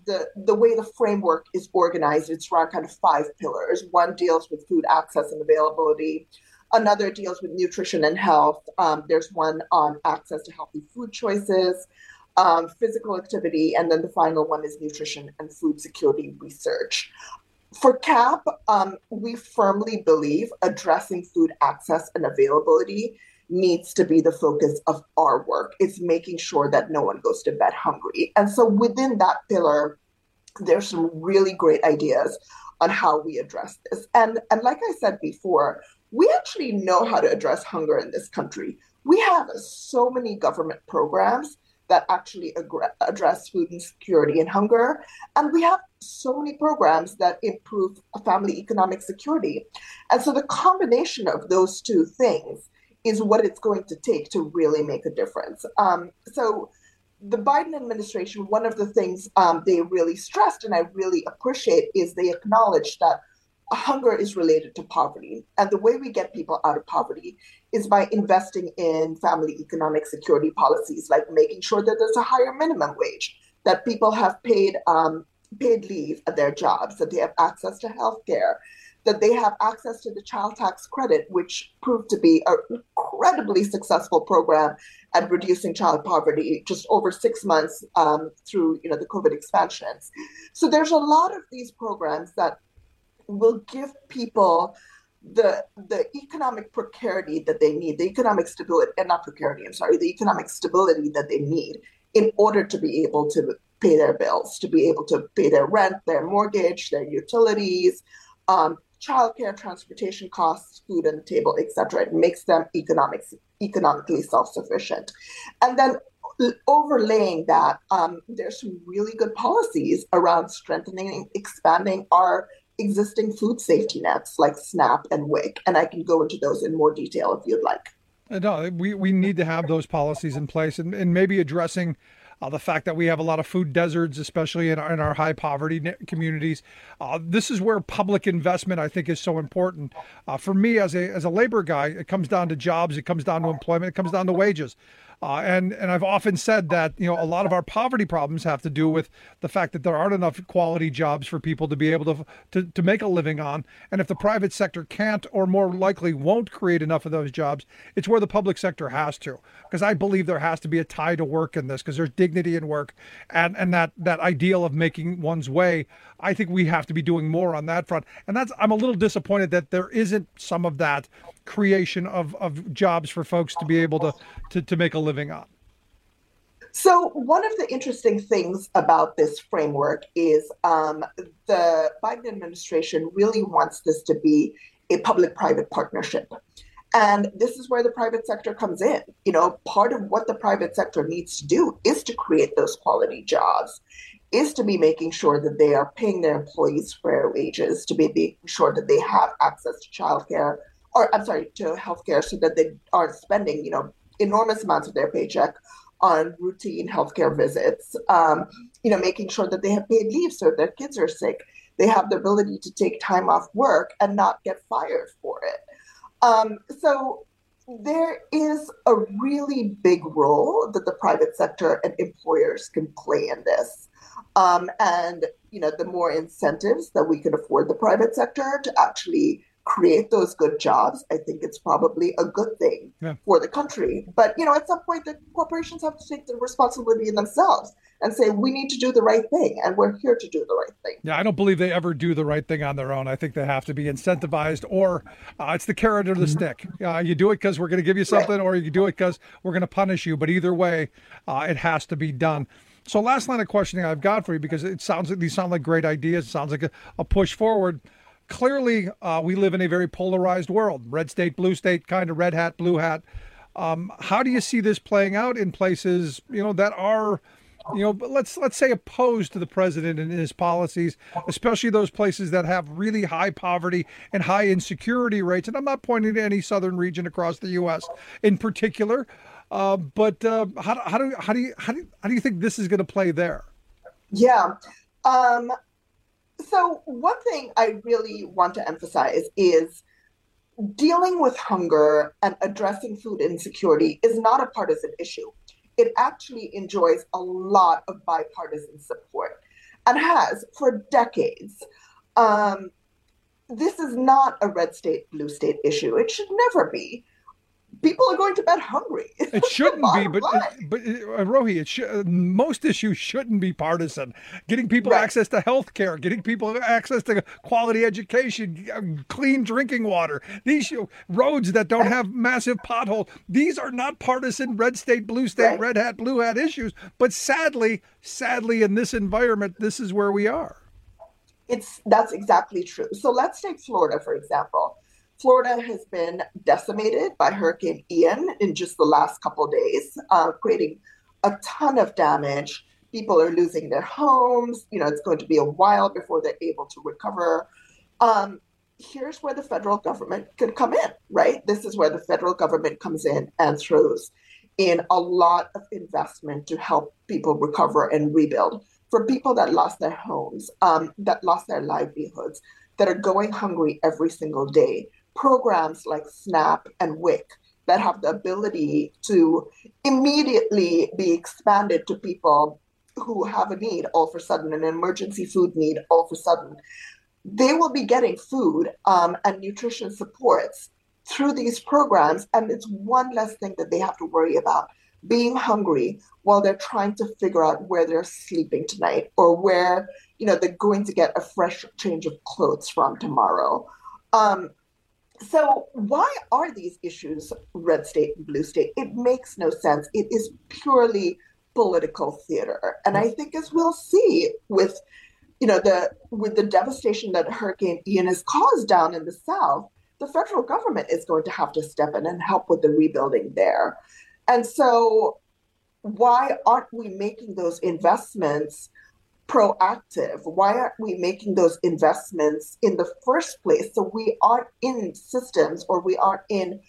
the framework is organized, it's around kind of 5 pillars. One deals with food access and availability. Another deals with nutrition and health. There's one on access to healthy food choices, physical activity, and then the final one is nutrition and food security research. For CAP, we firmly believe addressing food access and availability needs to be the focus of our work. It's making sure that no one goes to bed hungry. And so within that pillar, there's some really great ideas on how we address this. And like I said before, we actually know how to address hunger in this country. We have so many government programs that actually address food insecurity and hunger. And we have so many programs that improve family economic security. And so the combination of those two things is what it's going to take to really make a difference. So the Biden administration, one of the things they really stressed, and I really appreciate, is they acknowledged that hunger is related to poverty. And the way we get people out of poverty is by investing in family economic security policies, like making sure that there's a higher minimum wage, that people have paid leave at their jobs, that they have access to health care, that they have access to the child tax credit, which proved to be an incredibly successful program at reducing child poverty just over 6 months through the COVID expansions. So there's a lot of these programs that will give people the economic precarity that they need, the economic stability, and not precarity, the economic stability that they need in order to be able to pay their bills, to be able to pay their rent, their mortgage, their utilities, childcare, transportation costs, food on the table, etc. It makes them economically self-sufficient. And then overlaying that, there's some really good policies around strengthening and expanding our existing food safety nets like SNAP and WIC. And I can go into those in more detail if you'd like. No, we need to have those policies in place, and maybe addressing the fact that we have a lot of food deserts, especially in our high poverty communities. This is where public investment, I think, is so important. For me, as a labor guy, it comes down to jobs, it comes down to employment, it comes down to wages. And I've often said that, a lot of our poverty problems have to do with the fact that there aren't enough quality jobs for people to be able to make a living on. And if the private sector can't, or more likely won't, create enough of those jobs, it's where the public sector has to. Because I believe there has to be a tie to work in this, because there's dignity in work, and that ideal of making one's way. I think we have to be doing more on that front. And I'm a little disappointed that there isn't some of that creation of jobs for folks to be able to make a living on. So one of the interesting things about this framework is the Biden administration really wants this to be a public-private partnership. And this is where the private sector comes in. You know, part of what the private sector needs to do is to create those quality jobs, is to be making sure that they are paying their employees fair wages, to be making sure that they have access to to healthcare, so that they aren't spending, you know, enormous amounts of their paycheck on routine healthcare visits, making sure that they have paid leave so if their kids are sick, they have the ability to take time off work and not get fired for it. So there is a really big role that the private sector and employers can play in this. And, you know, the more incentives that we can afford the private sector to actually create those good jobs, I think it's probably a good thing for the country. But, you know, at some point, the corporations have to take the responsibility in themselves and say, we need to do the right thing, and we're here to do the right thing. Yeah, I don't believe they ever do the right thing on their own. I think they have to be incentivized, or it's the carrot or the stick. You do it because we're going to give you something, or you do it because we're going to punish you. But either way, it has to be done. So last line of questioning I've got for you, because it sounds like these sound like great ideas. It sounds like a push forward. Clearly, we live in a very polarized world. Red state, blue state, kind of red hat, blue hat. How do you see this playing out in places, you know, that are, you know, let's say opposed to the president and his policies, especially those places that have really high poverty and high insecurity rates? And I'm not pointing to any southern region across the U.S. in particular, but how do you think this is going to play there? Yeah. So one thing I really want to emphasize is dealing with hunger and addressing food insecurity is not a partisan issue. It actually enjoys a lot of bipartisan support and has for decades. This is not a red state, blue state issue. It should never be. People are going to bed hungry. It shouldn't be, but Rohi, most issues shouldn't be partisan. Getting people access to health care, getting people access to quality education, clean drinking water, these roads that don't have massive potholes, these are not partisan red state, blue state, red hat, blue hat issues. But sadly, in this environment, this is where we are. That's exactly true. So let's take Florida, for example. Florida has been decimated by Hurricane Ian in just the last couple of days, creating a ton of damage. People are losing their homes. You know, it's going to be a while before they're able to recover. Here's where the federal government could come in, right? This is where the federal government comes in and throws in a lot of investment to help people recover and rebuild. For people that lost their homes, that lost their livelihoods, that are going hungry every single day. Programs like SNAP and WIC that have the ability to immediately be expanded to people who have a need all of a sudden, an emergency food need all of a sudden. They will be getting food and nutrition supports through these programs, and it's one less thing that they have to worry about, being hungry while they're trying to figure out where they're sleeping tonight or where, you know, they're going to get a fresh change of clothes from tomorrow. So why are these issues red state and blue state? It makes no sense. It is purely political theater. And I think, as we'll see with, you know, with the devastation that Hurricane Ian has caused down in the South, the federal government is going to have to step in and help with the rebuilding there. And so why aren't we making those investments proactive? Why aren't we making those investments in the first place? So we aren't in systems, or we aren't in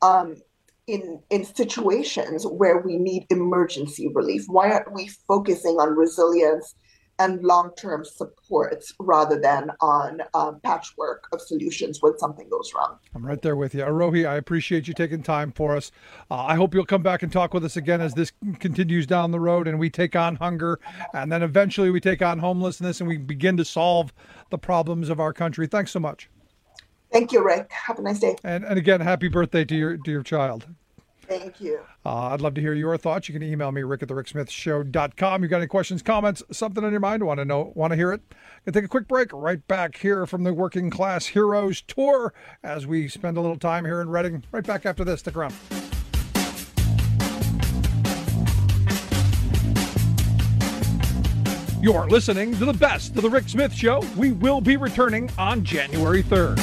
situations where we need emergency relief. Why aren't we focusing on resilience and long-term supports rather than on patchwork of solutions when something goes wrong? I'm right there with you. Arohi, I appreciate you taking time for us. I hope you'll come back and talk with us again as this continues down the road and we take on hunger, and then eventually we take on homelessness, and we begin to solve the problems of our country. Thanks so much. Thank you, Rick. Have a nice day. And again, happy birthday to your child. Thank you. I'd love to hear your thoughts. You can email me, rick@thericksmithshow.com. You got any questions, comments, something on your mind? Want to hear it? Gonna take a quick break. Right back here from the Working Class Heroes Tour as we spend a little time here in Reading. Right back after this. Stick around. You're listening to the best of the Rick Smith Show. We will be returning on January 3rd.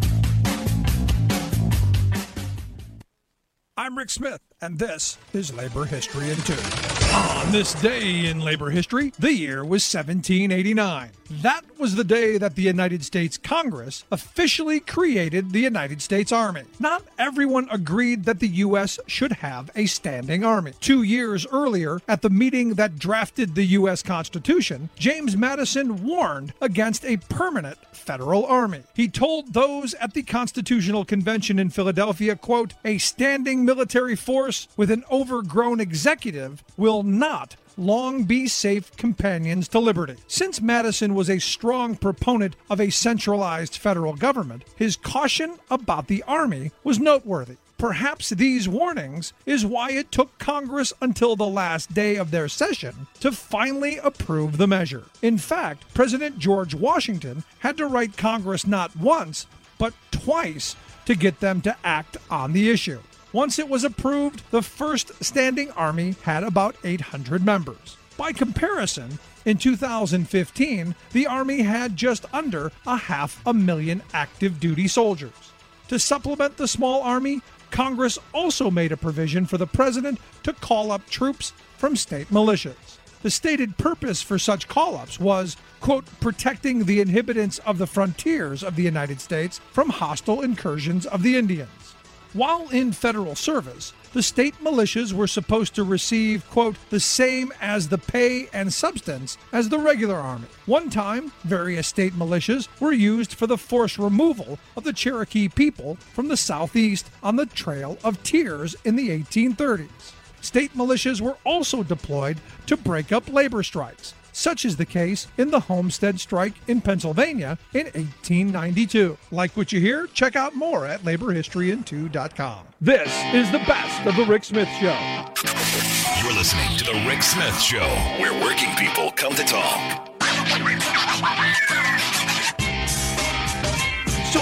I'm Rick Smith, and this is Labor History in 2. On this day in labor history, the year was 1789. That was the day that the United States Congress officially created the United States Army. Not everyone agreed that the U.S. should have a standing army. 2 years earlier, at the meeting that drafted the U.S. Constitution, James Madison warned against a permanent federal army. He told those at the Constitutional Convention in Philadelphia, quote, "A standing military force with an overgrown executive will not long be safe companions to liberty." Since Madison was a strong proponent of a centralized federal government, his caution about the Army was noteworthy. Perhaps these warnings is why it took Congress until the last day of their session to finally approve the measure. In fact, President George Washington had to write Congress not once, but twice to get them to act on the issue. Once it was approved, the first standing army had about 800 members. By comparison, in 2015, the Army had just under 500,000 active duty soldiers. To supplement the small army, Congress also made a provision for the president to call up troops from state militias. The stated purpose for such call-ups was, quote, protecting the inhabitants of the frontiers of the United States from hostile incursions of the Indians. While in federal service, the state militias were supposed to receive, quote, the same as the pay and substance as the regular army. One time, various state militias were used for the forced removal of the Cherokee people from the southeast on the Trail of Tears in the 1830s. State militias were also deployed to break up labor strikes. Such is the case in the Homestead Strike in Pennsylvania in 1892. Like what you hear? Check out more at laborhistoryin2.com. This is the best of the Rick Smith Show. You're listening to the Rick Smith Show, where working people come to talk. So,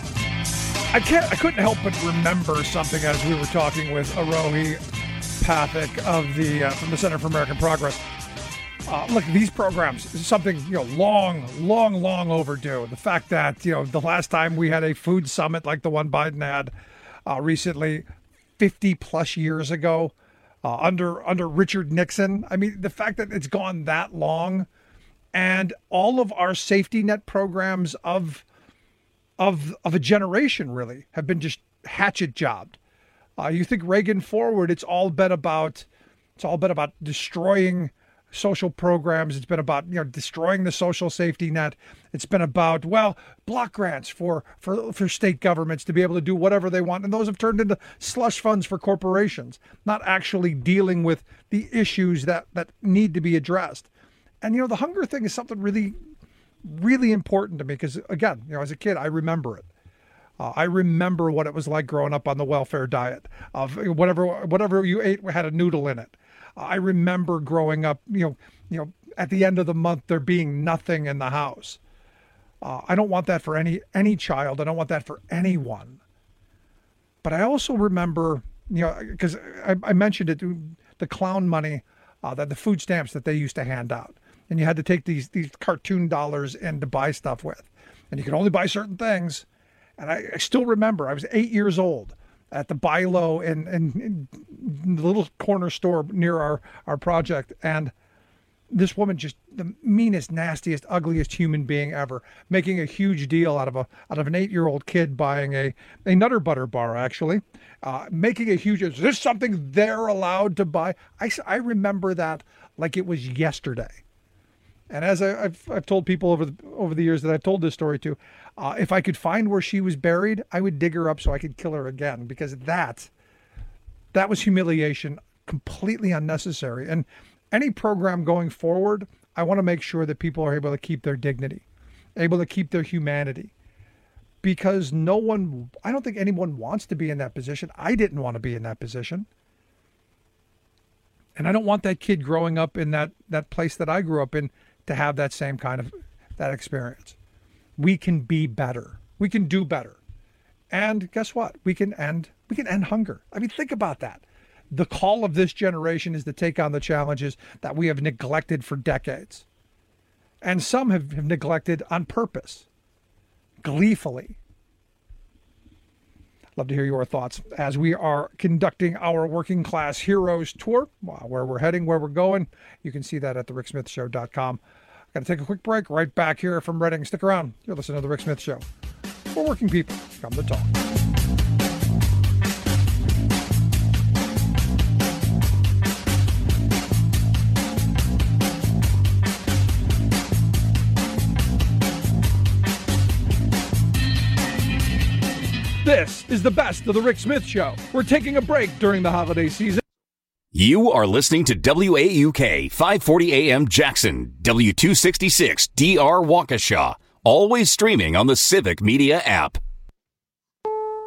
I couldn't help but remember something as we were talking with Arohi Pathak from the Center for American Progress. Look, these programs is something, long overdue. The fact that, the last time we had a food summit like the one Biden had recently, 50 plus years ago, under Richard Nixon. I mean, the fact that it's gone that long, and all of our safety net programs of a generation really have been just hatchet jobbed. You think Reagan forward, it's all been about destroying social programs. It's been about, destroying the social safety net. It's been about, block grants for state governments to be able to do whatever they want. And those have turned into slush funds for corporations, not actually dealing with the issues that need to be addressed. And, the hunger thing is something really, really important to me because, again, as a kid, I remember it. I remember what it was like growing up on the welfare diet of whatever you ate had a noodle in it. I remember growing up, at the end of the month, there being nothing in the house. I don't want that for any child. I don't want that for anyone. But I also remember, because I mentioned it, the clown money, that the food stamps that they used to hand out. And you had to take these cartoon dollars in to buy stuff with. And you could only buy certain things. And I still remember, I was 8 years old at the Buy Low in the little corner store near our project. And this woman, just the meanest, nastiest, ugliest human being ever, making a huge deal out of an 8-year-old kid buying a Nutter Butter bar, actually, making a huge, is this something they're allowed to buy? I remember that like it was yesterday. And as I've told people over the years that I've told this story to, if I could find where she was buried, I would dig her up so I could kill her again, because that was humiliation, completely unnecessary. And any program going forward, I want to make sure that people are able to keep their dignity, able to keep their humanity, because I don't think anyone wants to be in that position. I didn't want to be in that position. And I don't want that kid growing up in that place that I grew up in to have that same kind of that experience. We can be better. We can do better. And guess what? We can end hunger. I mean, think about that. The call of this generation is to take on the challenges that we have neglected for decades. and some have neglected on purpose, gleefully. Love to hear your thoughts as we are conducting our Working Class Heroes Tour. Where we're heading, where we're going, you can see that at thericksmithshow.com. Got to take a quick break. Right back here from Reading. Stick around. You're listening to The Rick Smith Show. For working people, come to talk. This is the best of The Rick Smith Show. We're taking a break during the holiday season. You are listening to WAUK 540 AM Jackson, W266 DR Waukesha, always streaming on the Civic Media app.